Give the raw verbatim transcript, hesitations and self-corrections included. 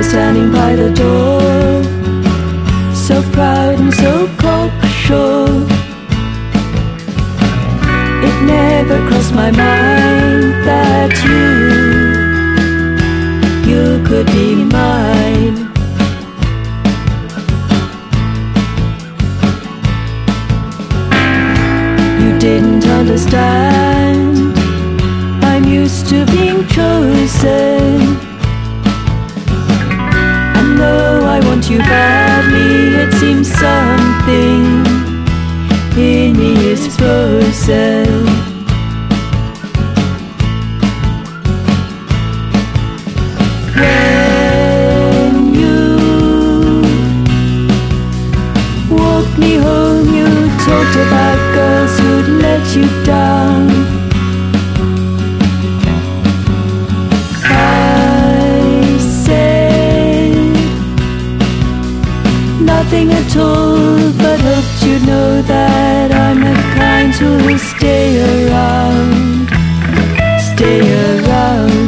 standing by the door, so proud and so cocksure. It never crossed my mind that you, you could be mine. You didn't understand, I'm used to being chosen. And though I want you badly, it seems something in me is frozen. When you walked me home, you talked about girls who'd let you down. I said nothing at all, but hoped you'd know that I'm the kind who'll stay around, stay around.